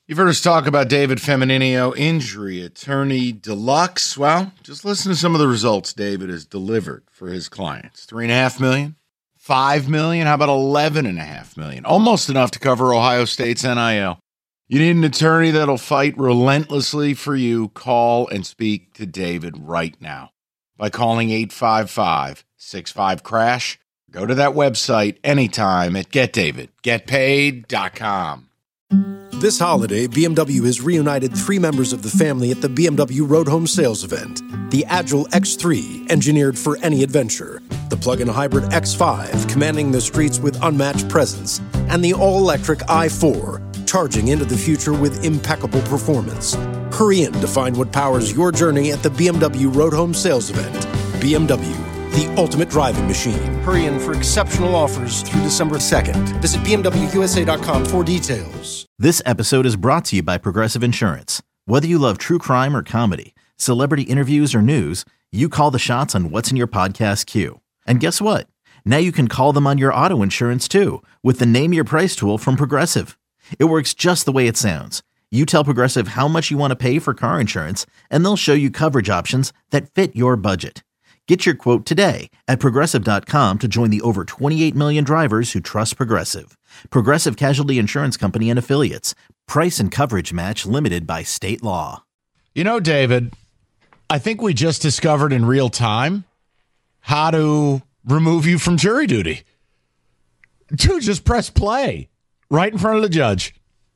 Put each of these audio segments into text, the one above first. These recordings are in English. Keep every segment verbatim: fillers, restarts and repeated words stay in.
You've heard us talk about David Femininio, injury attorney deluxe. Well, just listen to some of the results David has delivered for his clients. Three and a half million, five million, how about eleven and a half million? Almost enough to cover Ohio State's N I L. You need an attorney that'll fight relentlessly for you. Call and speak to David right now by calling eight five five, six five, crash. Go to that website anytime at get david get paid dot com. This holiday, B M W has reunited three members of the family at the B M W Road Home Sales Event. The Agile X three, engineered for any adventure. The plug-in hybrid X five, commanding the streets with unmatched presence. And the all-electric i four, charging into the future with impeccable performance. Hurry in to find what powers your journey at the B M W Road Home Sales Event. B M W, the ultimate driving machine. Hurry in for exceptional offers through December second. Visit B M W U S A dot com for details. This episode is brought to you by Progressive Insurance. Whether you love true crime or comedy, celebrity interviews or news, you call the shots on what's in your podcast queue. And guess what? Now you can call them on your auto insurance too with the Name Your Price tool from Progressive. It works just the way it sounds. You tell Progressive how much you want to pay for car insurance, and they'll show you coverage options that fit your budget. Get your quote today at Progressive dot com to join the over twenty-eight million drivers who trust Progressive. Progressive Casualty Insurance Company and Affiliates. Price and coverage match limited by state law. You know, David, I think we just discovered in real time how to remove you from jury duty. Dude, just press play right in front of the judge.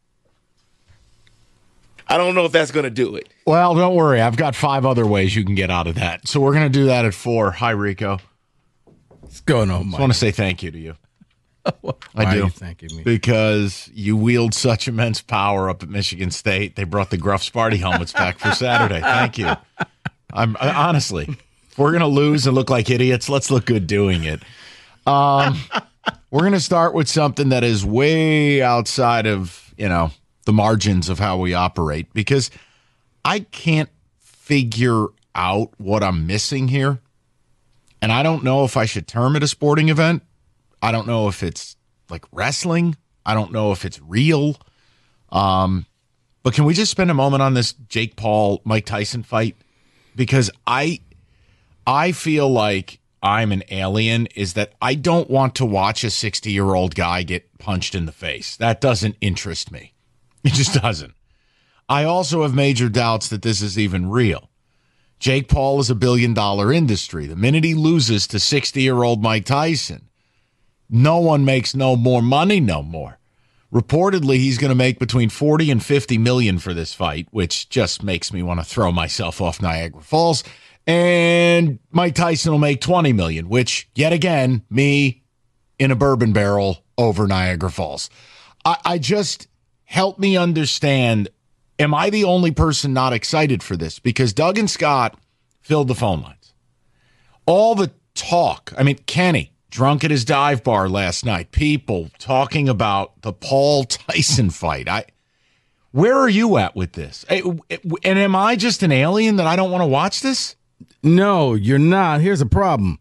I don't know if that's going to do it. Well, don't worry. I've got five other ways you can get out of that. So we're going to do that at four. Hi, Rico. What's going on, Mike? I want to say thank you to you. Why I do. Are you thanking me? Because you wield such immense power up at Michigan State. They brought the Gruff Sparty helmets back for Saturday. Thank you. I'm I, honestly, if we're going to lose and look like idiots, let's look good doing it. Um, we're going to start with something that is way outside of, you know, the margins of how we operate, because I can't figure out what I'm missing here. And I don't know if I should term it a sporting event. I don't know if it's like wrestling. I don't know if it's real. Um, but can we just spend a moment on this Jake Paul, Mike Tyson fight? Because I, I feel like I'm an alien, is that I don't want to watch a sixty-year-old guy get punched in the face. That doesn't interest me. It just doesn't. I also have major doubts that this is even real. Jake Paul is a billion-dollar industry. The minute he loses to sixty-year-old Mike Tyson, no one makes no more money no more. Reportedly, he's going to make between forty and fifty million for this fight, which just makes me want to throw myself off Niagara Falls. And Mike Tyson will make twenty million, which, yet again, me in a bourbon barrel over Niagara Falls. I, I just... Help me understand, am I the only person not excited for this? Because Doug and Scott filled the phone lines. All the talk, I mean, Kenny, drunk at his dive bar last night, people talking about the Paul Tyson fight. I, where are you at with this? And am I just an alien that I don't want to watch this? No, you're not. Here's a problem.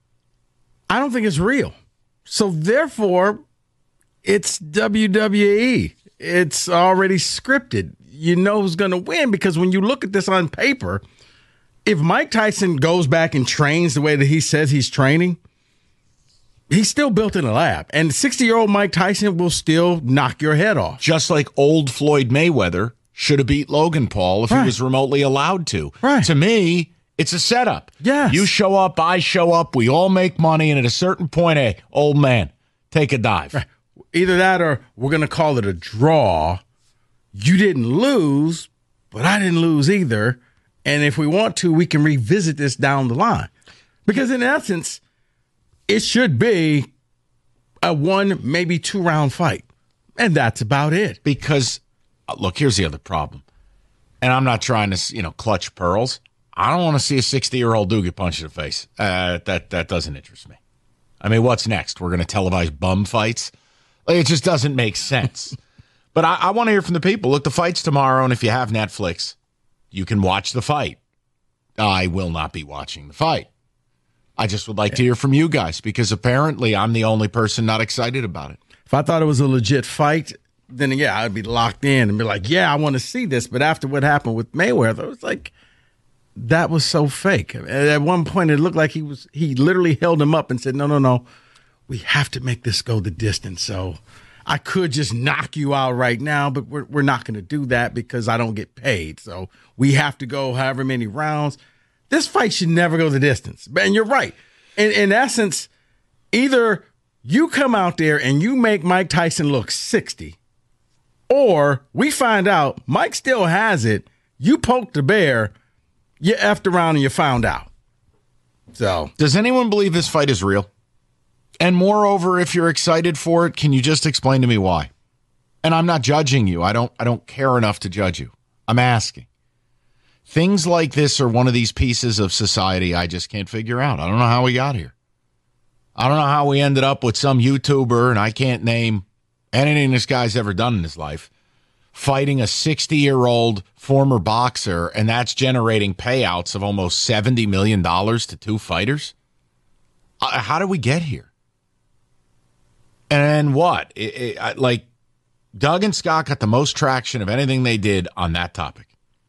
I don't think it's real. So therefore, it's W W E. It's already scripted. You know who's going to win, because when you look at this on paper, if Mike Tyson goes back and trains the way that he says he's training, he's still built in a lab. And sixty-year-old Mike Tyson will still knock your head off. Just like old Floyd Mayweather should have beat Logan Paul if right. he was remotely allowed to. Right. To me, it's a setup. Yes. You show up, I show up, we all make money, and at a certain point, hey, old man, take a dive. Right. Either that or we're going to call it a draw. You didn't lose, but I didn't lose either. And if we want to, we can revisit this down the line. Because in essence, it should be a one, maybe two-round fight. And that's about it. Because, look, here's the other problem. And I'm not trying to, you know, clutch pearls. I don't want to see a sixty-year-old dude get punched in the face. Uh, that, that doesn't interest me. I mean, what's next? We're going to televise bum fights? It just doesn't make sense. But I, I want to hear from the people. Look, the fight's tomorrow, and if you have Netflix, you can watch the fight. I will not be watching the fight. I just would like yeah. to hear from you guys, because apparently I'm the only person not excited about it. If I thought it was a legit fight, then yeah, I'd be locked in and be like, yeah, I want to see this. But after what happened with Mayweather, it was like, that was so fake. At one point, it looked like he was he literally held him up and said, no, no, no, we have to make this go the distance. So I could just knock you out right now, but we're, we're not going to do that because I don't get paid. So we have to go however many rounds. This fight should never go the distance. And you're right. In, in essence, either you come out there and you make Mike Tyson look sixty, or we find out Mike still has it, you poked the bear, you effed around and you found out. So, does anyone believe this fight is real? And moreover, if you're excited for it, can you just explain to me why? And I'm not judging you. I don't I don't care enough to judge you. I'm asking. Things like this are one of these pieces of society I just can't figure out. I don't know how we got here. I don't know how we ended up with some YouTuber, and I can't name anything this guy's ever done in his life, fighting a sixty-year-old former boxer, and that's generating payouts of almost seventy million dollars to two fighters. Uh, how did we get here? And what? It, it, I, like, Doug and Scott got the most traction of anything they did on that topic.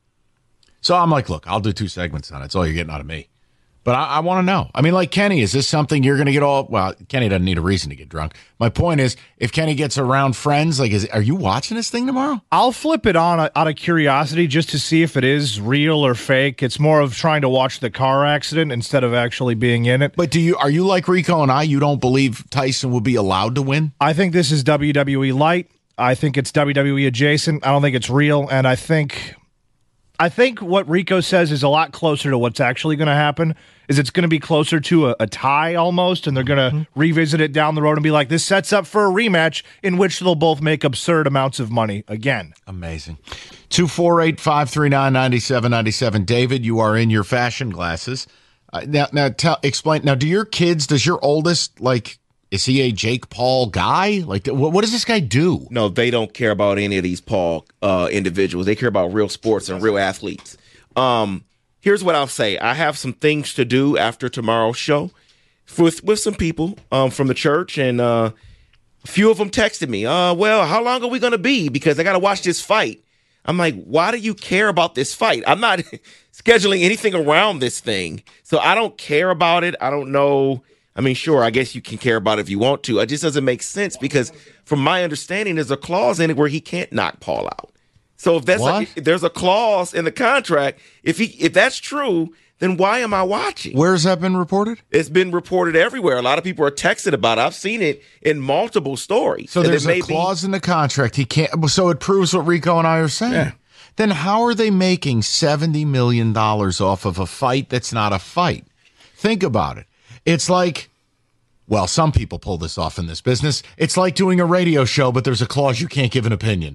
So I'm like, look, I'll do two segments on it. That's all you're getting out of me. But I, I want to know. I mean, like, Kenny, is this something you're going to get all... Well, Kenny doesn't need a reason to get drunk. My point is, if Kenny gets around friends, like, is are you watching this thing tomorrow? I'll flip it on out of curiosity just to see if it is real or fake. It's more of trying to watch the car accident instead of actually being in it. But do you are you like Rico and I? You don't believe Tyson will be allowed to win? I think this is W W E light. I think it's W W E adjacent. I don't think it's real, and I think... I think what Rico says is a lot closer to what's actually going to happen, is it's going to be closer to a, a tie almost, and they're going to mm-hmm. revisit it down the road and be like, this sets up for a rematch in which they'll both make absurd amounts of money again. Amazing. two four eight, five three nine, nine seven nine seven. David, you are in your fashion glasses. Uh, now, now tell, explain. Now, do your kids, does your oldest, like, is he a Jake Paul guy? Like, what, what does this guy do? No, they don't care about any of these Paul uh, individuals. They care about real sports and real athletes. Um, here's what I'll say. I have some things to do after tomorrow's show with, with some people um, from the church, and uh, a few of them texted me, uh, well, how long are we going to be? Because I got to watch this fight. I'm like, why do you care about this fight? I'm not scheduling anything around this thing. So I don't care about it. I don't know. I mean, sure, I guess you can care about it if you want to. It just doesn't make sense because from my understanding, there's a clause in it where he can't knock Paul out. So if that's a, if there's a clause in the contract, if he if that's true, then why am I watching? Where's that been reported? It's been reported everywhere. A lot of people are texting about it. I've seen it in multiple stories. So there's a clause in the contract. He can't. So it proves what Rico and I are saying. Yeah. Then how are they making seventy million dollars off of a fight that's not a fight? Think about it. It's like, well, some people pull this off in this business. It's like doing a radio show, but there's a clause you can't give an opinion.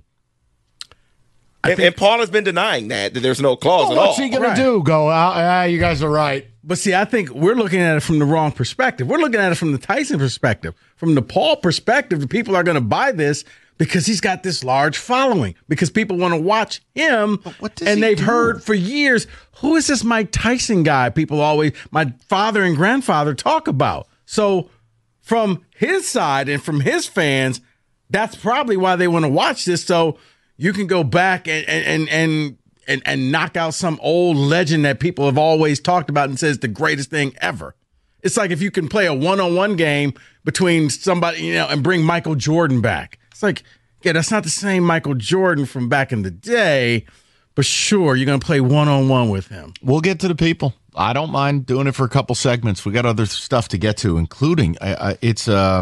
And, think, and Paul has been denying that, that there's no clause well, at all. What's he going right. to do? Go, ah, ah, you guys are right. But see, I think we're looking at it from the wrong perspective. We're looking at it from the Tyson perspective. From the Paul perspective, the people are going to buy this because he's got this large following, because people want to watch him, and they've do? heard for years, who is this Mike Tyson guy people always, my father and grandfather talk about. So from his side and from his fans, that's probably why they want to watch this, so you can go back and and and and, and knock out some old legend that people have always talked about and says the greatest thing ever. It's like if you can play a one-on-one game between somebody, you know, and bring Michael Jordan back. It's like, yeah, that's not the same Michael Jordan from back in the day, but sure, you're going to play one-on-one with him. We'll get to the people. I don't mind doing it for a couple segments. We got other stuff to get to, including uh, uh, it's, uh,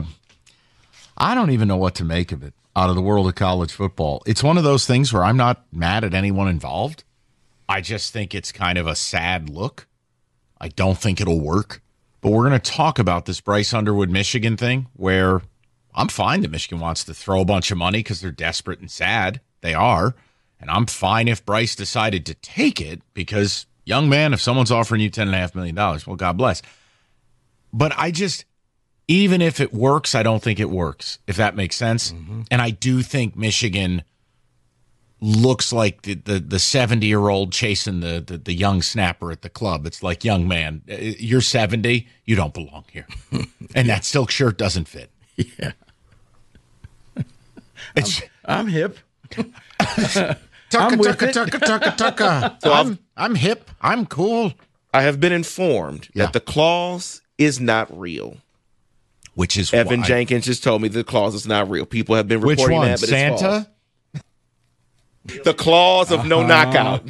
I don't even know what to make of it out of the world of college football. It's one of those things where I'm not mad at anyone involved. I just think it's kind of a sad look. I don't think it'll work. But we're going to talk about this Bryce Underwood, Michigan thing, where I'm fine that Michigan wants to throw a bunch of money because they're desperate and sad. They are. And I'm fine if Bryce decided to take it because, young man, if someone's offering you ten point five million dollars, well, God bless. But I just, even if it works, I don't think it works, if that makes sense. Mm-hmm. And I do think Michigan looks like the the, the seventy-year-old chasing the, the, the young snapper at the club. It's like, young man, you're seventy, you don't belong here. And that silk shirt doesn't fit. Yeah. It's, I'm hip. Tucka, I'm with tucka, it. tucka, tucka, tucka. So I'm, I'm hip. I'm cool. I have been informed Yeah. that the clause is not real. Which is Evan why. Jenkins just told me the clause is not real. People have been Which reporting one? that, but it's false. Santa? The clause of no knockout.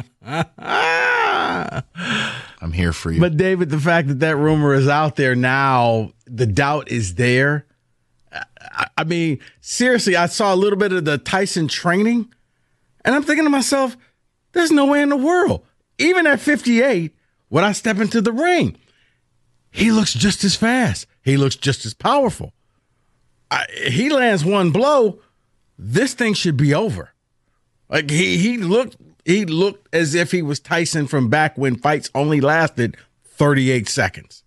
I'm here for you. But David, the fact that that rumor is out there now, the doubt is there. I, I mean, seriously, I saw a little bit of the Tyson training, and I'm thinking to myself, there's no way in the world, even at fifty-eight, when I step into the ring, he looks just as fast. He looks just as powerful. I, he lands one blow, this thing should be over. Like he he looked he looked as if he was Tyson from back when fights only lasted thirty-eight seconds.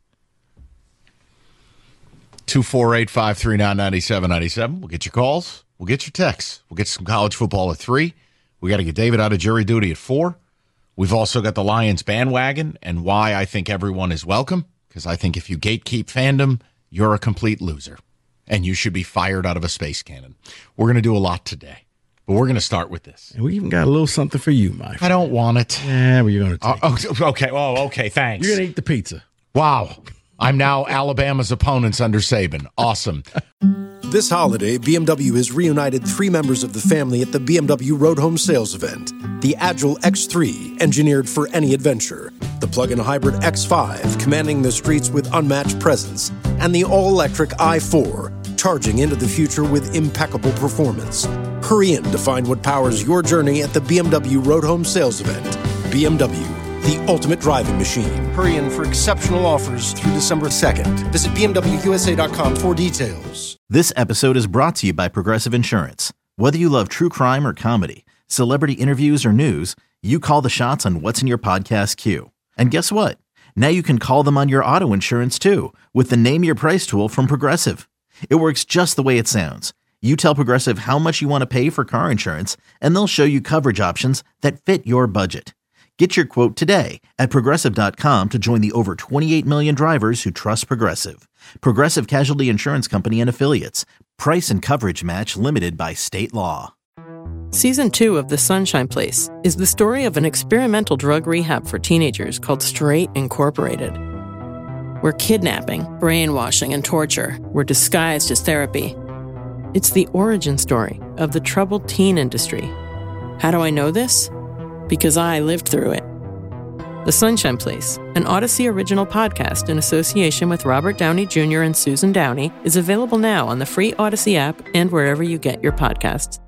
two four eight, five three nine, nine seven nine seven. We'll get your calls. We'll get your texts. We'll get some college football at three. We got to get David out of jury duty at four. We've also got the Lions bandwagon and why I think everyone is welcome, because I think if you gatekeep fandom, you're a complete loser, and you should be fired out of a space cannon. We're going to do a lot today, but we're going to start with this. And we even got a little something for you, my friend. I don't want it. Yeah, well, you're going to take Oh, it. oh, okay. Oh, okay. Thanks. You're going to eat the pizza. Wow. I'm now Alabama's opponents under Saban. Awesome. This holiday, B M W has reunited three members of the family at the B M W Road Home Sales Event. The Agile X three, engineered for any adventure. The plug-in hybrid X five, commanding the streets with unmatched presence. And the all-electric i four, charging into the future with impeccable performance. Hurry in to find what powers your journey at the B M W Road Home Sales Event. B M W, the ultimate driving machine. Hurry in for exceptional offers through December second. Visit B M W U S A dot com for details. This episode is brought to you by Progressive Insurance. Whether you love true crime or comedy, celebrity interviews or news, you call the shots on what's in your podcast queue. And guess what? Now you can call them on your auto insurance too with the Name Your Price tool from Progressive. It works just the way it sounds. You tell Progressive how much you want to pay for car insurance, and they'll show you coverage options that fit your budget. Get your quote today at Progressive dot com to join the over twenty-eight million drivers who trust Progressive. Progressive Casualty Insurance Company and Affiliates. Price and coverage match limited by state law. Season two of The Sunshine Place is the story of an experimental drug rehab for teenagers called Straight Incorporated, where kidnapping, brainwashing, and torture were disguised as therapy. It's the origin story of the troubled teen industry. How do I know this? Because I lived through it. The Sunshine Place, an Odyssey original podcast in association with Robert Downey Junior and Susan Downey, is available now on the free Odyssey app and wherever you get your podcasts.